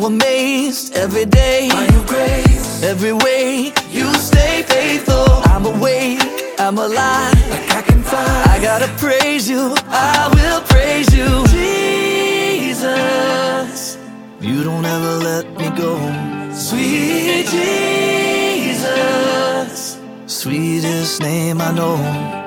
amazed every day by your grace. Every way you stay faithful. I'm awake, I'm alive, like I can fly. I gotta praise you, I will praise you, Jesus. You don't ever let me go. Sweet Jesus, sweetest name I know.